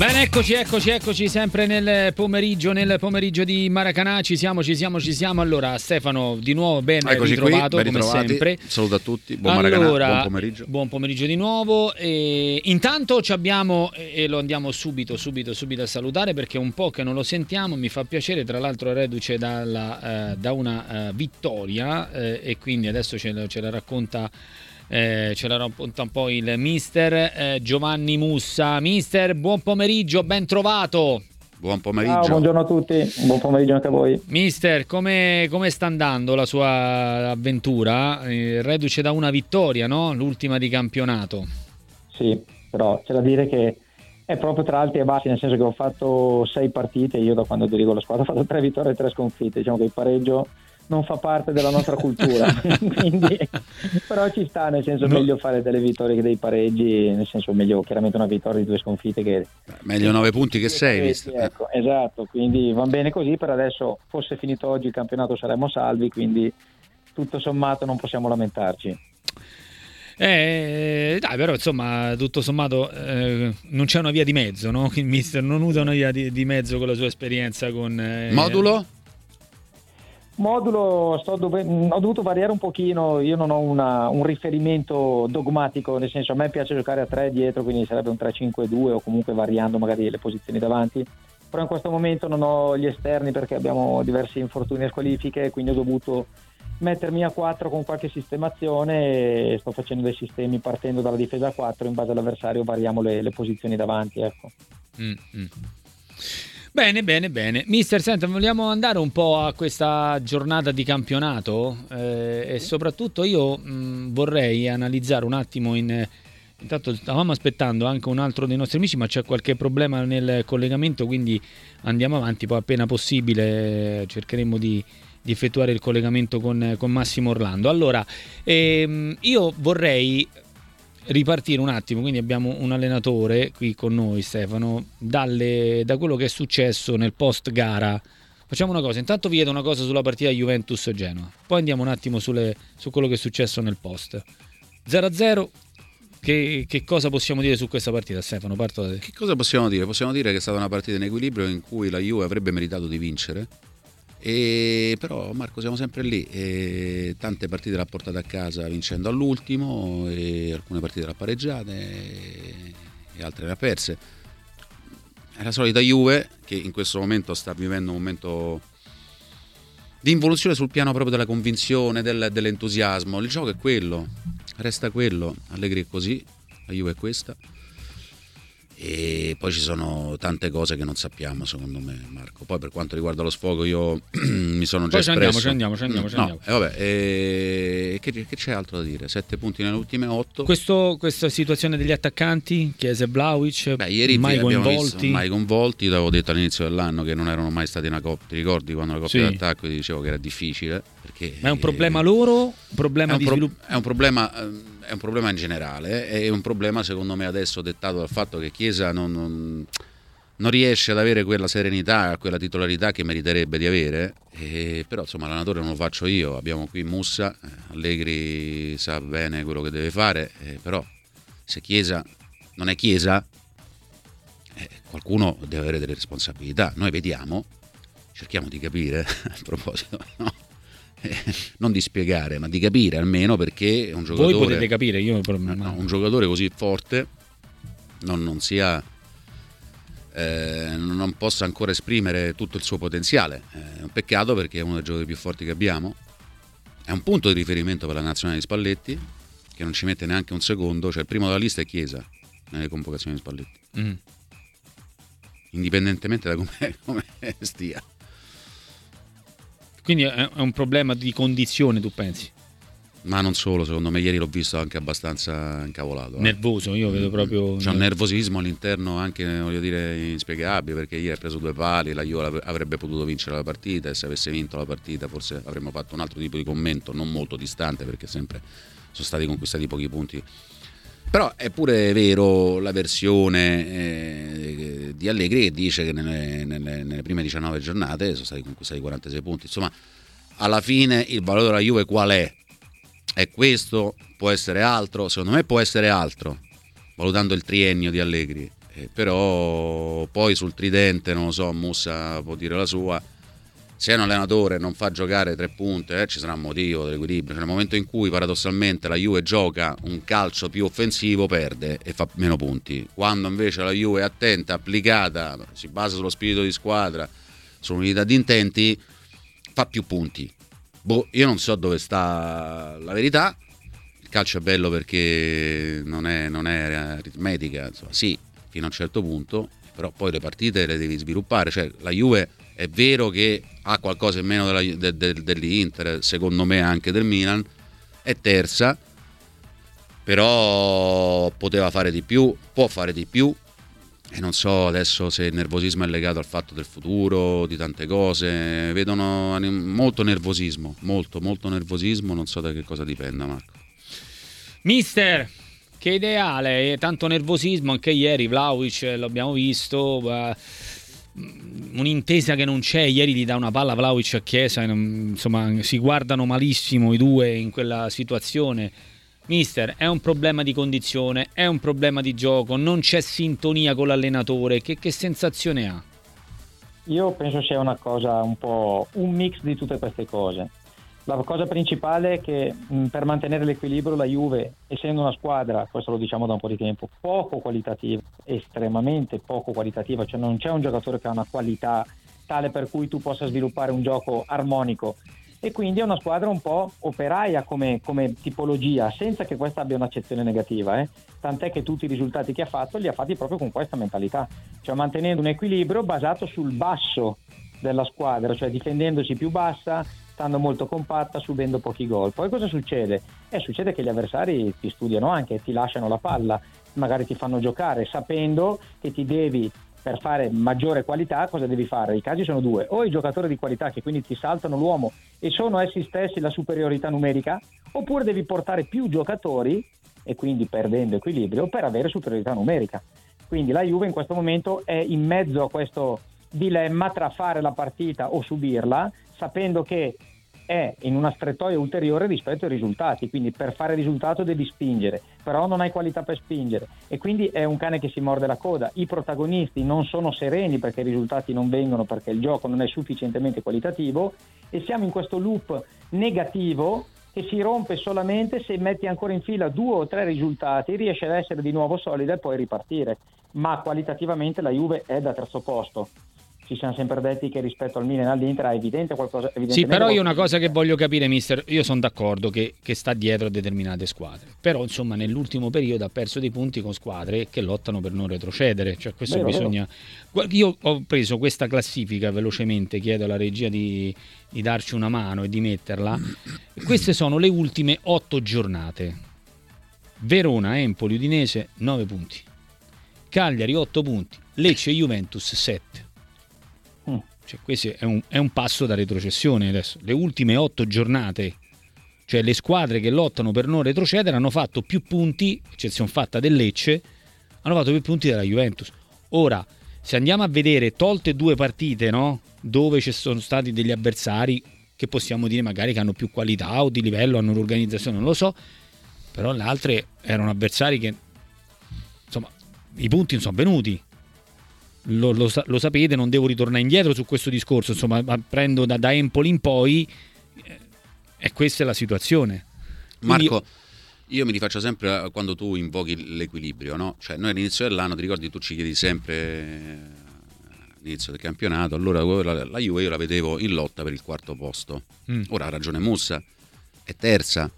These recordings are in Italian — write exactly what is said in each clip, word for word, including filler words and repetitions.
Bene, eccoci, eccoci, eccoci sempre nel pomeriggio, nel pomeriggio di Maracanã. Ci siamo, ci siamo, ci siamo. Allora, Stefano, di nuovo ben eccoci ritrovato, qui, ben come ritrovati. sempre. Saluto a tutti, buon allora, Maracanã, buon pomeriggio. Buon pomeriggio di nuovo. E intanto ci abbiamo, e lo andiamo subito, subito, subito a salutare perché è un po' che non lo sentiamo. Mi fa piacere, tra l'altro reduce dalla, eh, da una uh, vittoria eh, e quindi adesso ce, ce la racconta... Eh, ce la racconta un po' il mister eh, Giovanni Mussa. Mister, buon pomeriggio, ben trovato. Buon pomeriggio. Ciao, buongiorno a tutti, buon pomeriggio anche a voi. Mister, come, come sta andando la sua avventura? Eh, reduce da una vittoria, no? L'ultima di campionato. Sì, però c'è da dire che è proprio tra alti e bassi, nel senso che ho fatto sei partite, io da quando dirigo la squadra ho fatto tre vittorie e tre sconfitte, diciamo che il pareggio non fa parte della nostra cultura. Quindi, però ci sta, nel senso no. Meglio fare delle vittorie che dei pareggi, nel senso meglio chiaramente una vittoria di due sconfitte che meglio nove punti che sei, visto. Ecco, esatto, quindi va bene così. Per adesso, fosse finito oggi il campionato saremmo salvi, quindi tutto sommato non possiamo lamentarci. Eh, dai, però insomma tutto sommato eh, non c'è una via di mezzo, no? Il mister non usa una via di, di mezzo con la sua esperienza con eh, modulo? Modulo sto dove... ho dovuto variare un pochino, io non ho una, un riferimento dogmatico, nel senso a me piace giocare a tre dietro, quindi sarebbe un tre cinque due o comunque variando magari le posizioni davanti, però in questo momento non ho gli esterni perché abbiamo diversi infortuni e squalifiche, quindi ho dovuto mettermi a quattro con qualche sistemazione e sto facendo dei sistemi partendo dalla difesa a quattro, in base all'avversario variamo le, le posizioni davanti, ecco. Mm-hmm. Bene, bene, bene. Mister, senta, vogliamo andare un po' a questa giornata di campionato eh, e soprattutto io mh, vorrei analizzare un attimo in... Intanto stavamo aspettando anche un altro dei nostri amici, ma c'è qualche problema nel collegamento, quindi andiamo avanti, poi appena possibile cercheremo di, di effettuare il collegamento con, con Massimo Orlando. Allora, ehm, io vorrei... ripartire un attimo, quindi abbiamo un allenatore qui con noi, Stefano, dalle, da quello che è successo nel post gara. Facciamo una cosa, intanto vi chiedo una cosa sulla partita Juventus-Genoa, poi andiamo un attimo sulle, su quello che è successo nel post. zero a zero, che, che cosa possiamo dire su questa partita, Stefano? Parto da te. Che cosa possiamo dire? Possiamo dire che è stata una partita in equilibrio in cui la Juve avrebbe meritato di vincere, e però Marco siamo sempre lì, e tante partite l'ha portate a casa vincendo all'ultimo e alcune partite l'ha pareggiate e altre le ha perse. È la solita Juve che in questo momento sta vivendo un momento di involuzione sul piano proprio della convinzione, del, dell'entusiasmo. Il gioco è quello, resta quello. Allegri è così, la Juve è questa. E poi ci sono tante cose che non sappiamo, secondo me, Marco. Poi per quanto riguarda lo sfogo io mi sono già poi ci espresso. andiamo, ci andiamo, ci andiamo, ci no, andiamo. E vabbè, e che, che c'è altro da dire? Sette punti nelle ultime otto. Questo, questa situazione degli attaccanti, Chiesa e Vlahovic, Beh, ieri mai coinvolti. Visto, mai coinvolti. Io avevo detto all'inizio dell'anno che non erano mai stati una coppia. Ti ricordi quando la coppia sì. d'attacco ti dicevo che era difficile? Perché Ma è un problema loro? Un problema è un di pro- sviluppo? È un problema, è un problema in generale. È un problema secondo me adesso dettato dal fatto che Chiesa non, non, non riesce ad avere quella serenità, quella titolarità che meriterebbe di avere. E, però insomma l'allenatore non lo faccio io. Abbiamo qui Mussa, Allegri sa bene quello che deve fare. Eh, però se Chiesa non è Chiesa, eh, qualcuno deve avere delle responsabilità. Noi vediamo, cerchiamo di capire a proposito, no? Eh, non di spiegare, ma di capire almeno perché un giocatore, voi potete capire, io no, un giocatore così forte non, non sia eh, non possa ancora esprimere tutto il suo potenziale. Eh, è un peccato perché è uno dei giocatori più forti che abbiamo, è un punto di riferimento per la nazionale di Spalletti che non ci mette neanche un secondo, cioè il primo della lista è Chiesa nelle convocazioni di Spalletti, mm. indipendentemente da come, come stia. Quindi è un problema di condizione, tu pensi? Ma non solo, secondo me ieri l'ho visto anche abbastanza incavolato. Eh. Nervoso, io vedo proprio... C'è un nervosismo all'interno anche, voglio dire, inspiegabile, perché ieri ha preso due pali, la Juve avrebbe potuto vincere la partita e se avesse vinto la partita forse avremmo fatto un altro tipo di commento, non molto distante perché sempre sono stati conquistati pochi punti. Però è pure vero la versione eh, di Allegri che dice che nelle, nelle, nelle prime diciannove giornate sono stati conquistati quarantasei punti. Insomma, alla fine il valore della Juve qual è? È questo? Può essere altro? Secondo me può essere altro, valutando il triennio di Allegri. eh, però poi sul tridente non lo so, Mussa può dire la sua. Se un allenatore non fa giocare tre punte, eh, ci sarà un motivo dell'equilibrio. Cioè, nel momento in cui paradossalmente la Juve gioca un calcio più offensivo, perde e fa meno punti. Quando invece la Juve è attenta, applicata, si basa sullo spirito di squadra, sull'unità di intenti, fa più punti. Boh, io non so dove sta la verità. Il calcio è bello perché non è, non è aritmetica, insomma, sì, fino a un certo punto, però poi le partite le devi sviluppare. Cioè, la Juve è vero che ha qualcosa in meno della, de, de, dell'Inter, secondo me anche del Milan, è terza, però poteva fare di più, può fare di più, e non so adesso se il nervosismo è legato al fatto del futuro, di tante cose. Vedono molto nervosismo, molto molto nervosismo, non so da che cosa dipenda, Marco. Mister, che ideale, tanto nervosismo, anche ieri Vlahovic l'abbiamo visto, uh, un'intesa che non c'è, ieri gli dà una palla Vlahovic a Chiesa, insomma si guardano malissimo i due in quella situazione. Mister, è un problema di condizione, è un problema di gioco, non c'è sintonia con l'allenatore, che, che sensazione ha? Io penso sia una cosa un po' un mix di tutte queste cose. La cosa principale è che mh, per mantenere l'equilibrio la Juve, essendo una squadra, questo lo diciamo da un po' di tempo, poco qualitativa, estremamente poco qualitativa, cioè non c'è un giocatore che ha una qualità tale per cui tu possa sviluppare un gioco armonico, e quindi è una squadra un po' operaia come, come tipologia, senza che questa abbia un'accezione negativa, eh? Tant'è che tutti i risultati che ha fatto li ha fatti proprio con questa mentalità, cioè mantenendo un equilibrio basato sul basso della squadra, cioè difendendosi più bassa, stando molto compatta, subendo pochi gol. Poi cosa succede? Eh, succede che gli avversari ti studiano anche, ti lasciano la palla, magari ti fanno giocare sapendo che ti devi, per fare maggiore qualità, cosa devi fare? I casi sono due: o i giocatori di qualità che quindi ti saltano l'uomo e sono essi stessi la superiorità numerica, oppure devi portare più giocatori e quindi perdendo equilibrio per avere superiorità numerica. Quindi la Juve in questo momento è in mezzo a questo dilemma tra fare la partita o subirla, sapendo che è in una strettoia ulteriore rispetto ai risultati, quindi per fare risultato devi spingere, però non hai qualità per spingere, e quindi è un cane che si morde la coda. I protagonisti non sono sereni perché i risultati non vengono, perché il gioco non è sufficientemente qualitativo, e siamo in questo loop negativo che si rompe solamente se metti ancora in fila due o tre risultati, riesce ad essere di nuovo solida e poi ripartire. Ma qualitativamente la Juve è da terzo posto. Ci siamo sempre detti che rispetto al Milan e all'Inter è evidente qualcosa. Sì, però io una cosa che voglio capire, mister, io sono d'accordo che, che sta dietro a determinate squadre, però insomma nell'ultimo periodo ha perso dei punti con squadre che lottano per non retrocedere, cioè questo vero, bisogna vero. Io ho preso questa classifica velocemente, chiedo alla regia di, di darci una mano e di metterla. Queste sono le ultime otto giornate: Verona, Empoli, Udinese nove punti, Cagliari otto punti, Lecce e Juventus sette. Cioè, questo è un, è un passo da retrocessione adesso. Le ultime otto giornate, cioè le squadre che lottano per non retrocedere, hanno fatto più punti, eccezione fatta del Lecce, hanno fatto più punti della Juventus. Ora, se andiamo a vedere, tolte due partite, no? Dove ci sono stati degli avversari che possiamo dire magari che hanno più qualità o di livello, hanno un'organizzazione, non lo so, però le altre erano avversari che, insomma, i punti non sono venuti. Lo, lo, lo sapete, non devo ritornare indietro su questo discorso, insomma, prendo da, da Empoli in poi, eh, e questa è la situazione. Quindi Marco, io... io mi rifaccio sempre quando tu invochi l'equilibrio, no? Cioè noi all'inizio dell'anno, ti ricordi, tu ci chiedi sempre all'inizio del campionato, allora la, la Juve io la vedevo in lotta per il quarto posto. Mm. Ora ha ragione Mussa, è terza,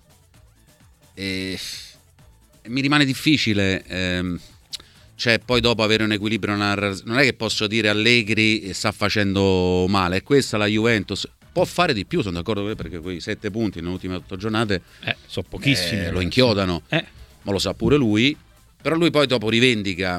e, e mi rimane difficile... Ehm, cioè poi dopo avere un equilibrio, non è che posso dire Allegri sta facendo male, è questa la Juventus, può fare di più, sono d'accordo, perché quei sette punti nelle ultime otto giornate eh, sono pochissimi, eh, lo inchiodano, eh. ma lo sa pure lui, però lui poi dopo rivendica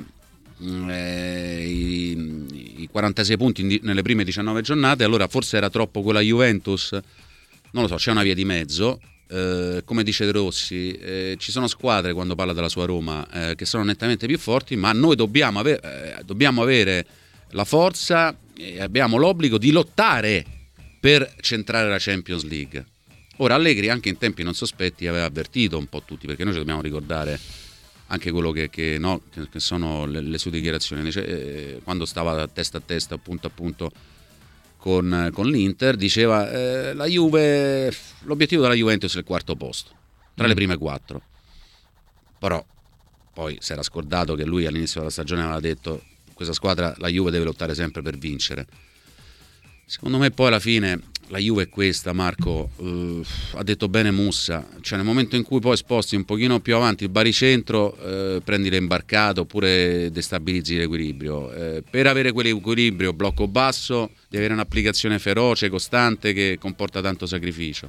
eh, i, i quarantasei punti nelle prime diciannove giornate, allora forse era troppo quella Juventus, non lo so, c'è una via di mezzo. Eh, come dice De Rossi, eh, ci sono squadre, quando parla della sua Roma, eh, che sono nettamente più forti, ma noi dobbiamo, aver, eh, dobbiamo avere la forza e abbiamo l'obbligo di lottare per centrare la Champions League. Ora Allegri anche in tempi non sospetti aveva avvertito un po' tutti, perché noi ci dobbiamo ricordare anche quello che, che, no, che, che sono le, le sue dichiarazioni, eh, quando stava testa a testa, punto a punto con, con l'Inter, diceva eh, la Juve, l'obiettivo della Juventus è il quarto posto, tra mm. le prime quattro. Però poi si era scordato che lui all'inizio della stagione aveva detto questa squadra, la Juve deve lottare sempre per vincere. Secondo me poi alla fine la Juve è questa, Marco, uh, ha detto bene Mussa, cioè nel momento in cui poi sposti un pochino più avanti il baricentro, uh, prendi l'imbarcato oppure destabilizzi l'equilibrio. Uh, per avere quell'equilibrio blocco basso devi avere un'applicazione feroce, costante, che comporta tanto sacrificio.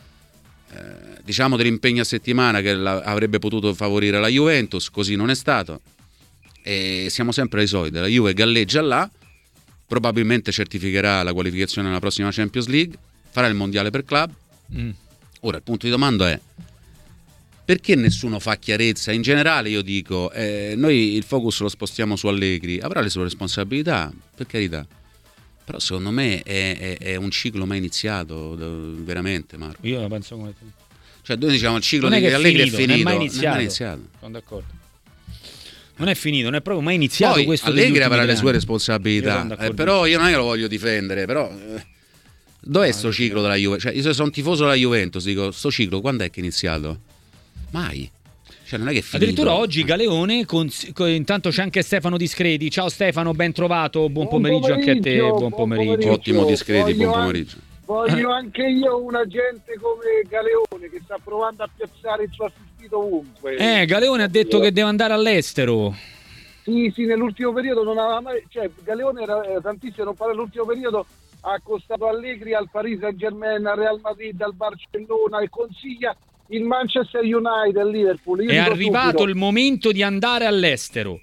Uh, diciamo dell'impegno a settimana che la, avrebbe potuto favorire la Juventus, così non è stato, e siamo sempre ai soliti, la Juve galleggia là, probabilmente certificherà la qualificazione alla prossima Champions League, farà il mondiale per club. Mm. Ora il punto di domanda è: perché nessuno fa chiarezza? In generale io dico, eh, noi il focus lo spostiamo su Allegri, avrà le sue responsabilità, per carità, però secondo me è, è, è un ciclo mai iniziato, veramente, Marco. Io la penso come te. Cioè noi diciamo il ciclo non di è che Allegri è finito, finito, non è mai iniziato. Non è mai iniziato. Sono d'accordo. Non è finito, non è proprio mai iniziato. Poi, questo. Allegri avrà le anni. sue responsabilità, io eh, però io non è che lo voglio difendere, però eh, dov'è no, sto ciclo della Juve? Cioè, io se sono tifoso della Juventus, dico, sto ciclo quando è che è iniziato? Mai. Cioè, non è che è finito. Addirittura oggi Galeone, con, con, intanto c'è anche Stefano Discredi. Ciao Stefano, ben trovato, buon, buon pomeriggio, pomeriggio anche a te, buon, buon pomeriggio. pomeriggio. Ottimo Discredi, buon pomeriggio. Voglio anche io un agente come Galeone che sta provando a piazzare il suo assistito ovunque. Eh, Galeone ha detto io. che deve andare all'estero. Sì, sì, nell'ultimo periodo non aveva mai, cioè Galeone era, era tantissimo, non parla, nell'ultimo periodo ha accostato Allegri al Paris Saint-Germain, al Real Madrid, al Barcellona e consiglia il Manchester United, il Liverpool. Io è arrivato subito. il momento di andare all'estero.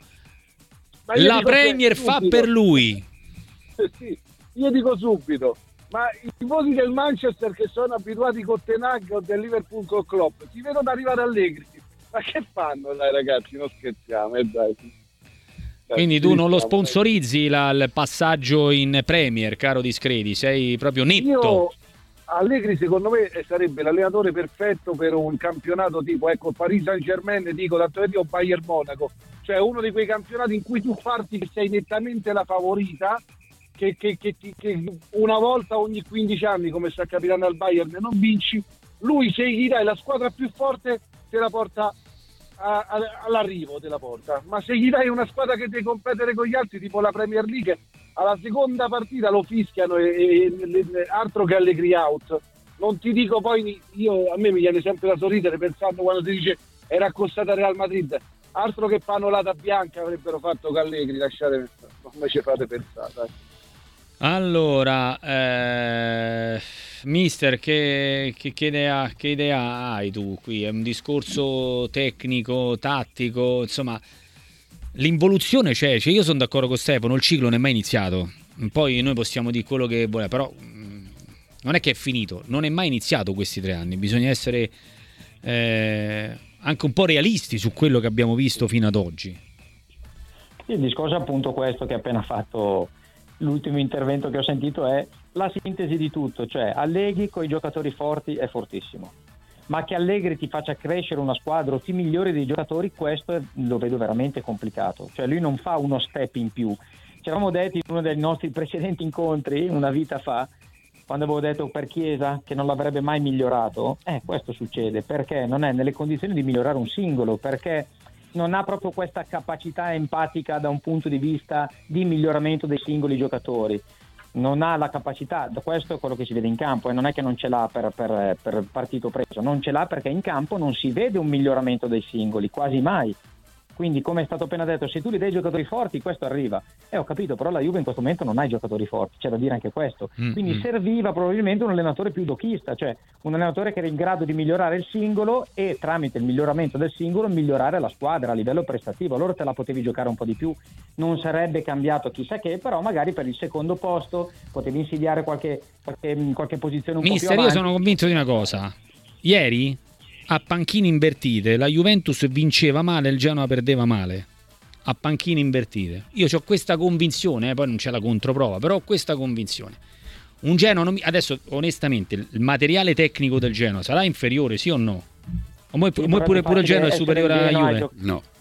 La Premier fa per lui. Sì, io dico subito, ma i tifosi del Manchester che sono abituati con Ten Hag o del Liverpool con Klopp, si vedono arrivare Allegri. Ma che fanno dai ragazzi? Non scherziamo, eh, dai. Quindi tu non lo sponsorizzi la, il passaggio in Premier, caro Discredi, sei proprio netto. Io, Allegri secondo me sarebbe l'allenatore perfetto per un campionato tipo, ecco, Paris Saint-Germain, dico tanto io, Bayern Monaco, cioè uno di quei campionati in cui tu parti che sei nettamente la favorita, che, che, che, che una volta ogni quindici anni, come sta capitando al Bayern, non vinci, lui se gli dai la squadra più forte te la porta A, a, all'arrivo della porta, ma se gli dai una squadra che deve competere con gli altri tipo la Premier League, alla seconda partita lo fischiano e, e, e altro che Allegri out. Non ti dico poi, io a me mi viene sempre da sorridere pensando quando si dice era accostata Real Madrid, altro che panolata bianca avrebbero fatto con Allegri, lasciate, non me ci fate pensare, dai. Allora, eh, mister, che, che, che, idea, che idea hai tu qui? È un discorso tecnico, tattico, insomma, l'involuzione c'è, cioè io sono d'accordo con Stefano, il ciclo non è mai iniziato, poi noi possiamo dire quello che vogliamo, però non è che è finito, non è mai iniziato questi tre anni, bisogna essere eh, anche un po' realisti su quello che abbiamo visto fino ad oggi. Il discorso è appunto questo che ha appena fatto l'ultimo intervento che ho sentito, è la sintesi di tutto, cioè Allegri con i giocatori forti è fortissimo, ma che Allegri ti faccia crescere una squadra o ti migliori dei giocatori, questo è, lo vedo veramente complicato, cioè lui non fa uno step in più. Ci eravamo detti in uno dei nostri precedenti incontri una vita fa, quando avevo detto per Chiesa che non l'avrebbe mai migliorato, eh questo succede perché non è nelle condizioni di migliorare un singolo, perché non ha proprio questa capacità empatica da un punto di vista di miglioramento dei singoli giocatori, non ha la capacità, questo è quello che si vede in campo e non è che non ce l'ha per, per, per partito preso, non ce l'ha perché in campo non si vede un miglioramento dei singoli, quasi mai. Quindi, come è stato appena detto, se tu gli dai giocatori forti, questo arriva. Eh, ho capito, però la Juve in questo momento non ha i giocatori forti, c'è da dire anche questo. Mm-hmm. Quindi serviva probabilmente un allenatore più dochista, cioè un allenatore che era in grado di migliorare il singolo e tramite il miglioramento del singolo migliorare la squadra a livello prestativo. Allora te la potevi giocare un po' di più. Non sarebbe cambiato chissà che, però magari per il secondo posto potevi insidiare qualche, qualche, qualche posizione un Mister, po' più avanti. Io sono convinto di una cosa. Ieri a panchine invertite la Juventus vinceva male, il Genoa perdeva male, a panchine invertite. Io ho questa convinzione, eh, poi non c'è la controprova, però ho questa convinzione. Un Genoa non mi... adesso onestamente il materiale tecnico del Genoa sarà inferiore, sì o no? O poi, sì, pure, pure il Genoa è superiore alla Juve? No.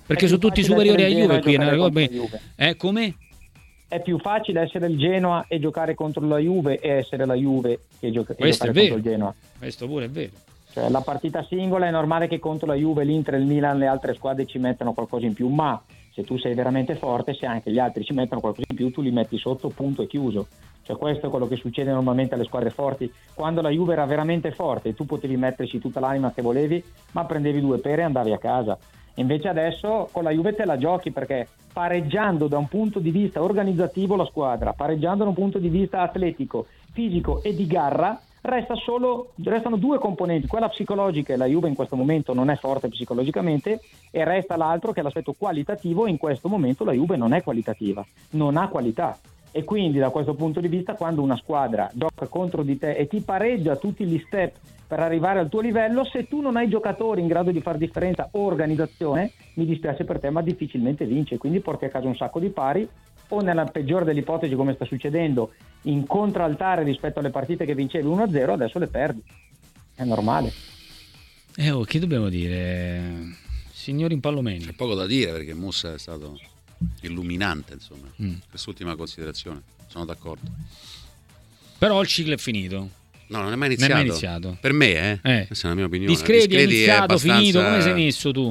perché sono tutti superiori a Juve qui, eh, come? È più facile essere il Genoa e giocare contro la Juve e essere la Juve che gioca- e Questo giocare è contro vero. il Genoa. Questo pure è vero. Cioè, la partita singola è normale che contro la Juve, l'Inter, il Milan, le altre squadre ci mettano qualcosa in più, ma se tu sei veramente forte, se anche gli altri ci mettono qualcosa in più, tu li metti sotto, punto e chiuso. Cioè, questo è quello che succede normalmente alle squadre forti. Quando la Juve era veramente forte, tu potevi metterci tutta l'anima che volevi, ma prendevi due pere e andavi a casa. Invece adesso con la Juve te la giochi, perché pareggiando da un punto di vista organizzativo la squadra, pareggiando da un punto di vista atletico, fisico e di garra, resta solo, restano due componenti, quella psicologica, e la Juve in questo momento non è forte psicologicamente, e resta l'altro che è l'aspetto qualitativo, e in questo momento la Juve non è qualitativa, non ha qualità. E quindi da questo punto di vista, quando una squadra gioca contro di te e ti pareggia tutti gli step per arrivare al tuo livello, se tu non hai giocatori in grado di fare differenza o organizzazione, mi dispiace per te, ma difficilmente vince, quindi porti a casa un sacco di pari, o nella peggiore delle ipotesi, come sta succedendo, in contraltare rispetto alle partite che vincevi uno a zero, adesso le perdi. È normale. Eh, oh, che dobbiamo dire, signori Impallomeni? C'è poco da dire, perché Mussa è stato illuminante, insomma. Mm. Quest'ultima considerazione, sono d'accordo. Però il ciclo è finito. No, non è mai iniziato. Non è mai iniziato. Per me, eh? eh. Questa è la mia opinione. Discredi, Discredi è iniziato, è abbastanza... finito, come sei messo tu?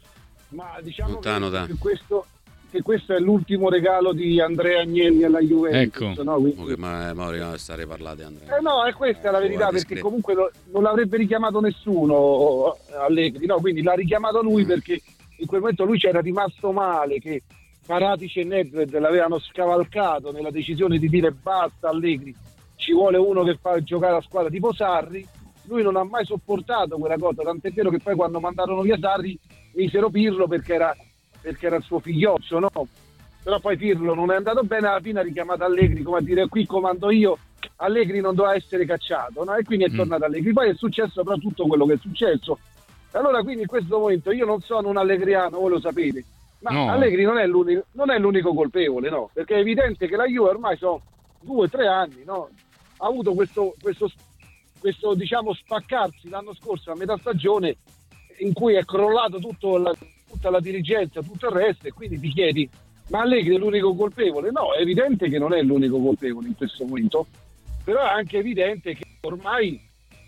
Ma diciamo Lontano che, da... che, questo, che questo è l'ultimo regalo di Andrea Agnelli alla Juventus. Ecco. No? Quindi... Okay, ma Mauro stare parlate, Andrea. Eh no, è questa eh, la verità, perché discreto. comunque lo, non l'avrebbe richiamato nessuno Allegri, no? Quindi l'ha richiamato lui, perché in quel momento lui c'era rimasto male, che Paratici e Nedved l'avevano scavalcato nella decisione di dire basta Allegri, ci vuole uno che fa giocare la squadra tipo Sarri. Lui non ha mai sopportato quella cosa, tant'è vero che poi quando mandarono via Sarri misero Pirlo perché era, perché era il suo figlioccio, no? Però poi Pirlo non è andato bene, alla fine ha richiamato Allegri, come a dire qui comando io, Allegri non doveva essere cacciato, no? E quindi è tornato Allegri. Poi è successo però tutto quello che è successo. Allora quindi in questo momento io non sono un allegriano, voi lo sapete, ma no. Allegri non è l'unico, non è l'unico colpevole, no? Perché è evidente che la Juve ormai sono due o tre anni, no? Ha avuto questo, questo, questo diciamo spaccarsi l'anno scorso a metà stagione, in cui è crollato tutto la, tutta la dirigenza, tutto il resto, e quindi ti chiedi, ma Allegri è l'unico colpevole? No, è evidente che non è l'unico colpevole in questo momento, però è anche evidente che ormai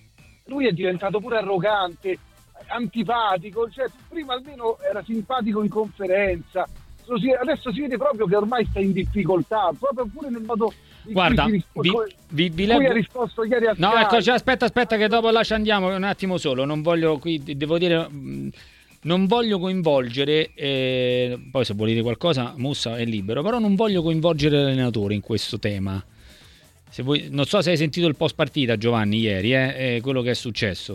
lui è diventato pure arrogante, antipatico, cioè prima almeno era simpatico in conferenza, adesso si vede proprio che ormai sta in difficoltà, proprio pure nel modo in Guarda, cui vi, vi, vi leggo... ha risposto ieri a No, Sky. ecco, cioè, aspetta, aspetta che dopo là ci andiamo un attimo solo, non voglio qui, devo dire, non voglio coinvolgere, eh, poi se vuol dire qualcosa Mussa è libero, però non voglio coinvolgere l'allenatore in questo tema. Se vuoi, non so se hai sentito il post partita, Giovanni, ieri, eh, eh, quello che è successo.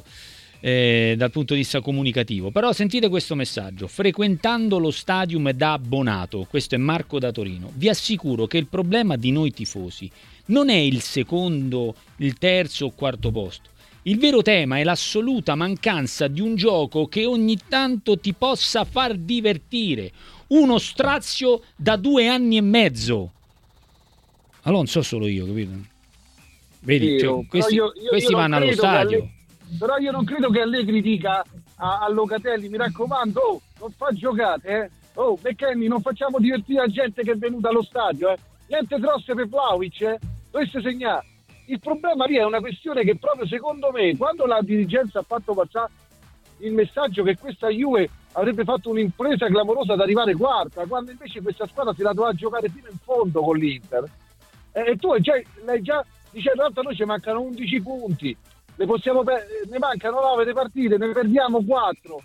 Eh, dal punto di vista comunicativo, però sentite questo messaggio: frequentando lo stadium da abbonato, questo è Marco da Torino, vi assicuro che il problema di noi tifosi non è il secondo, il terzo o quarto posto. Il vero tema è l'assoluta mancanza di un gioco che ogni tanto ti possa far divertire, uno strazio da due anni e mezzo. Allora non so solo io, capito? Vedi, cioè, questi, io, io, questi io vanno allo stadio. Alle... Però io non credo che Allegri dica a, a Locatelli, mi raccomando, oh, non fa giocate, eh? Oh, McKennie, non facciamo divertire la gente che è venuta allo stadio, eh? Niente grosse per Vlahovic, eh? Dovesse segnare. Il problema lì è una questione che proprio secondo me, quando la dirigenza ha fatto passare il messaggio che questa Juve avrebbe fatto un'impresa clamorosa ad arrivare quarta, quando invece questa squadra si la doveva giocare fino in fondo con l'Inter, eh, e tu hai già, l'hai già dice, tanto a noi ci mancano undici punti, ne possiamo per... ne mancano nove le partite, ne perdiamo quattro,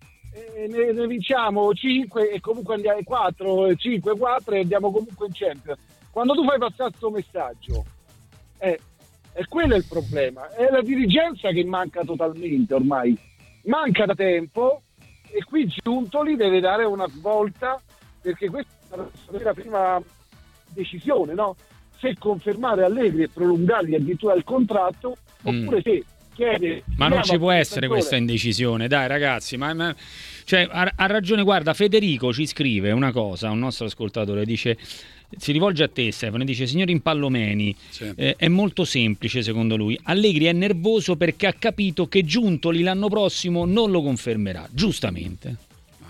e ne, ne vinciamo cinque e comunque andiamo quattro, cinque, quattro e andiamo comunque in Champions. Quando tu fai passare questo messaggio, eh, è quello il problema, è la dirigenza che manca totalmente ormai, manca da tempo, e qui Giuntoli deve dare una svolta, perché questa è la prima decisione, no? Se confermare Allegri e prolungargli addirittura il contratto, oppure se chiede... Ma non ci può essere questa indecisione, dai ragazzi, ma, ma cioè, ha, ha ragione, guarda, Federico ci scrive una cosa, un nostro ascoltatore, dice, si rivolge a te Stefano, dice, signor Impallomeni, sì. eh, è molto semplice secondo lui, Allegri è nervoso perché ha capito che Giuntoli l'anno prossimo non lo confermerà, giustamente.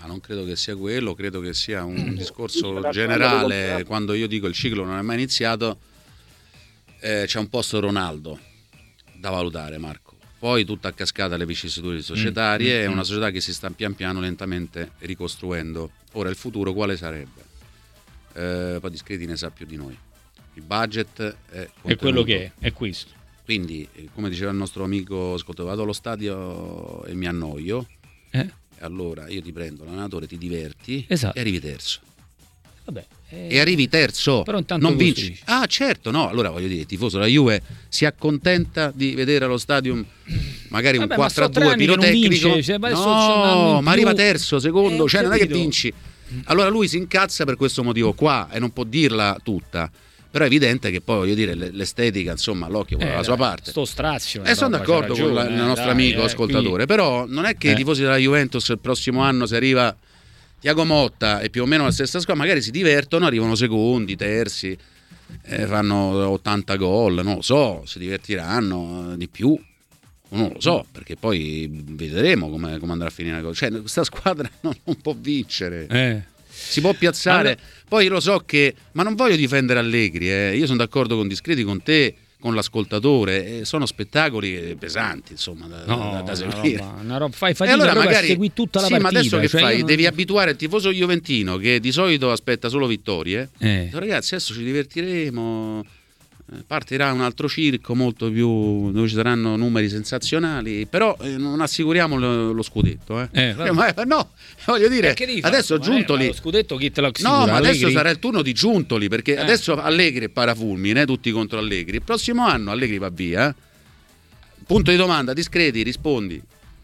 non credo che sia quello, credo che sia un discorso generale. Quando io dico il ciclo non è mai iniziato, eh, c'è un posto Ronaldo da valutare, Marco. Poi tutta a cascata le vicissitudini societarie, è una società che si sta pian piano lentamente ricostruendo. Ora il futuro quale sarebbe? Eh, poi Discreti ne sa più di noi. Il budget è, è quello che è, è questo. Quindi, come diceva il nostro amico ascoltatore, vado allo stadio e mi annoio, eh? E allora io ti prendo l'allenatore, ti diverti, esatto, e arrivi terzo. Vabbè, eh... E arrivi terzo, però intanto non vinci. Dici. Ah, certo, no. Allora voglio dire, il tifoso della Juve si accontenta di vedere allo stadio magari Vabbè, un quattro a due pirotecnico. Vince, cioè, no, ma arriva terzo, secondo, eh, cioè non è che vinci. Allora lui si incazza per questo motivo qua e non può dirla tutta. Però è evidente che poi, voglio dire, l'estetica, insomma, l'occhio va eh, dalla sua parte. Sto strazio. E sono d'accordo ragione, con la, il nostro dai, amico eh, ascoltatore, quindi... però non è che eh. i tifosi della Juventus il prossimo anno, se arriva Thiago Motta e più o meno la stessa squadra, magari si divertono, arrivano secondi, terzi, eh, fanno ottanta gol, non lo so, si divertiranno di più. Non lo so, perché poi vedremo come, come andrà a finire la cosa. Cioè, questa squadra non, non può vincere. Eh. Si può piazzare, allora... poi lo so che, ma non voglio difendere Allegri, eh. Io sono d'accordo con Discreti, con te, con l'ascoltatore, eh, sono spettacoli pesanti, insomma, da, no, da, da seguire. Una roba, una roba, fai fatica allora magari magari, a seguire tutta la sì, partita. Ma adesso che cioè fai? non... Devi abituare il tifoso juventino che di solito aspetta solo vittorie. Eh. Dico, ragazzi, adesso ci divertiremo. Partirà un altro circo molto più, dove ci saranno numeri sensazionali, però eh, non assicuriamo lo, lo scudetto, eh. Eh, eh, ma, no, voglio dire, adesso Giuntoli, lo scudetto chi te lo assicura? no, ma Allegri? adesso sarà il turno di Giuntoli, perché eh. adesso Allegri è parafulmine, tutti contro Allegri. Il prossimo anno Allegri va via. Punto di domanda, Discreti, rispondi.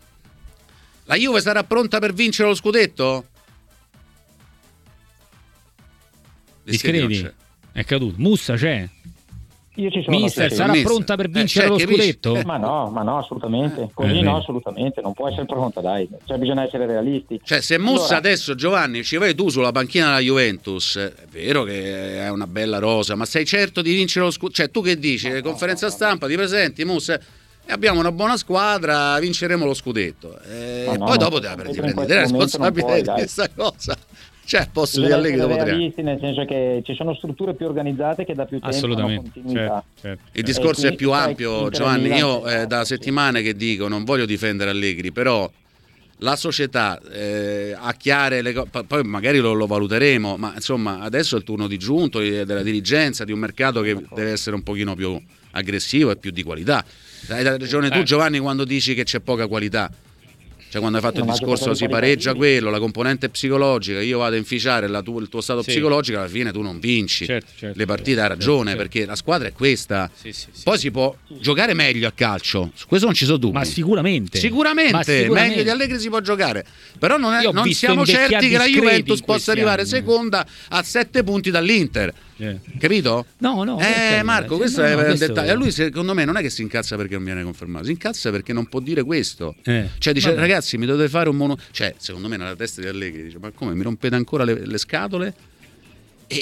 La Juve sarà pronta per vincere lo scudetto? Discreti, Discreti. È caduto. Mussa c'è. Io ci sono. Mister, sarà mister. pronta per vincere eh, lo capisci? scudetto? Eh, ma no, ma no, assolutamente. Così eh, no, assolutamente. Non può essere pronta, dai. Cioè, bisogna essere realisti. Cioè, se Mussa allora... adesso, Giovanni, ci vai tu sulla panchina della Juventus, è vero che è una bella rosa, ma sei certo di vincere lo scudetto? Cioè, tu che dici? No, conferenza no, no, stampa, ti presenti, Mussa, e abbiamo una buona squadra, vinceremo lo scudetto. E no, poi no, dopo te prendi la responsabilità di questa cosa. Cioè, posso dire Allegri dopo tre anni, nel senso che ci sono strutture più organizzate che da più tempo assolutamente hanno continuità. Certo, certo. Il discorso è più ampio, Giovanni. Io eh, da settimane che dico, non voglio difendere Allegri, però la società eh, ha chiare le cose, poi magari lo, lo valuteremo, ma insomma adesso è il turno di Giuntoli, della dirigenza, di un mercato che deve essere un pochino più aggressivo e più di qualità. Hai ragione tu, Giovanni, quando dici che c'è poca qualità. Cioè, quando hai fatto il discorso si pareggia quello, la componente psicologica, io vado a inficiare la tu, il tuo stato sì. psicologico, alla fine tu non vinci certo, certo, le partite, certo, hai ragione, certo, perché la squadra è questa. Sì, sì, sì, poi sì. si può sì. giocare meglio a calcio, su questo non ci sono dubbi. Ma sicuramente. Sicuramente, Ma sicuramente. meglio di Allegri si può giocare, però non, è, non siamo certi che la Juventus possa arrivare anni. seconda a sette punti dall'Inter. Yeah. Capito? No, no. Eh, Marco, questo no, è no, un questo... dettaglio. A lui, secondo me, non è che si incazza perché non viene confermato, si incazza perché non può dire questo. Eh. Cioè, dice, Vabbè. ragazzi, mi dovete fare un mono. Cioè, secondo me, nella testa di Allegri dice: ma come mi rompete ancora le, le scatole? E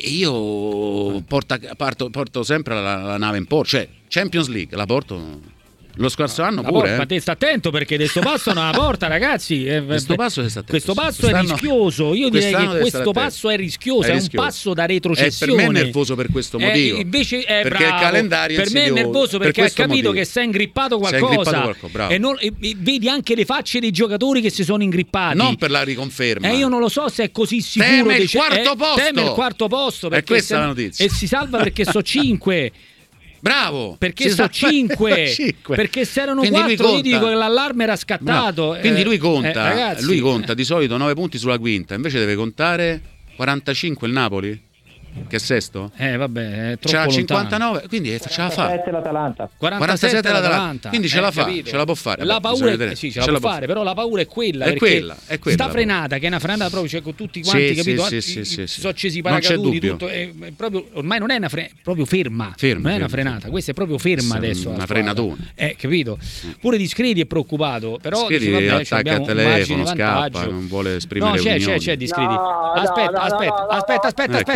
io porta, parto, porto sempre la, la nave in porto. Cioè, Champions League la porto. Lo scorso anno la pure. Porta, eh. Ma te sta attento perché questo passo non la porta, ragazzi. Eh, questo passo, questo passo è rischioso. Io direi che questo passo è rischioso, è, è un passo da retrocessione. E per me è nervoso per questo motivo. Eh, invece è perché bravo. il calendario per me è nervoso perché per ha capito motivo. che si è ingrippato qualcosa. Qualcosa, e, non, e vedi anche le facce dei giocatori che si sono ingrippati. Non per la riconferma. E eh, io non lo so se è così sicuro. Teme il dice, quarto eh, posto. Teme il quarto posto. È questa se, la notizia. E si salva perché so cinque. Bravo, perché sono cinque, perché se erano quattro io dico che l'allarme era scattato. Eh, quindi lui conta, eh, ragazzi, lui conta di solito nove punti sulla quinta, invece deve contare quarantacinque il Napoli, che è sesto. Eh vabbè, è troppo c'ha lontano. cinquantanove, quindi ce la fa. quarantasette l'Atalanta. quarantasette l'Atalanta. Quindi ce eh, la fa, capito? ce la può fare. La Vabbè, paura è, sì, ce la ce può fare, però la paura è quella, è quella, è quella sta frenata che è una frenata proprio, cioè con tutti quanti, sì, capito? Sì, I, sì, sì, sì. sono accesi i paracaduti, tutto è, è proprio, ormai non è una frenata, proprio ferma. ferma non è ferma, una frenata, ferma. Questa è proprio ferma adesso. Una frenatona. Eh, capito? Pure Discreti è preoccupato, però Discreti dice, vabbè, attacca a telefono, scappa, non vuole esprimere no, c'è, opinioni. c'è, c'è Discreti. No, aspetta, no, aspetta, no, no, aspetta, aspetta, ecco, aspetta, scappa,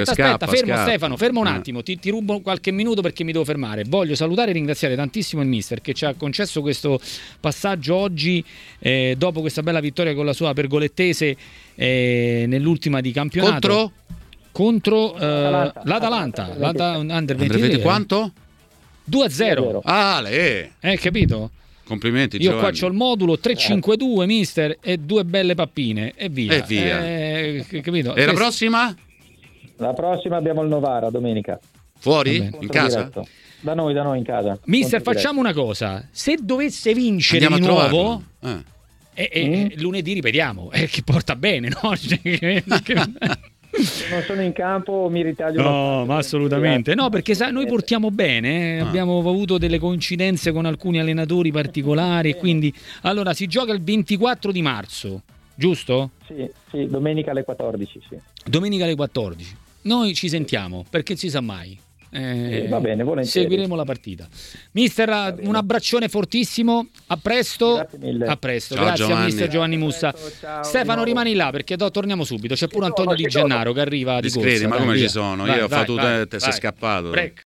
Aspetta, scappa, fermo scappa. Stefano, fermo un Eh. attimo, ti, ti rubo qualche minuto perché mi devo fermare. Voglio salutare e ringraziare tantissimo il mister che ci ha concesso questo passaggio oggi, eh, dopo questa bella vittoria con la sua pergolettese eh, nell'ultima di campionato. Contro? Contro eh, Atalanta. l'Atalanta, l'Ata- Under Under ventitré. venti quanto? due a zero. Ah, le. Eh, capito? Complimenti, Io Giovanni. qua c'ho il modulo tre cinque due, mister, e due belle pappine e via. E via. Eh, capito? E la Questo- prossima? La prossima abbiamo il Novara domenica. Fuori? Va bene. In casa? Diretto. Da noi, da noi in casa. Mister, Contro facciamo una cosa. Se dovesse vincere Andiamo di a nuovo, trovarlo. Eh. e, e- Mm. lunedì ripetiamo, eh, che porta bene, no? Cioè, che- che- Se non sono in campo mi ritaglio. No, ma assolutamente. No, perché sai, noi portiamo bene, eh, Ah. abbiamo avuto delle coincidenze con alcuni allenatori particolari, e quindi allora si gioca il ventiquattro di marzo, giusto? Sì, sì, domenica alle quattordici, sì. Domenica alle quattordici. Noi ci sentiamo, perché si sa mai. Eh, Sì, va bene, volentieri. seguiremo la partita. Mister, bene. un abbraccione fortissimo. A presto. Grazie mille. A presto. Ciao, Grazie a Giovanni. mister Giovanni Mussa. Ciao, ciao, di Stefano, nuovo. rimani là perché do- torniamo subito. C'è pure Che Antonio cosa, Di che cosa? Gennaro che arriva di Discreti, corsa. ma Dai, come via. ci sono? Vai, Io ho vai, fatto vai, te, te sei vai. scappato. Break.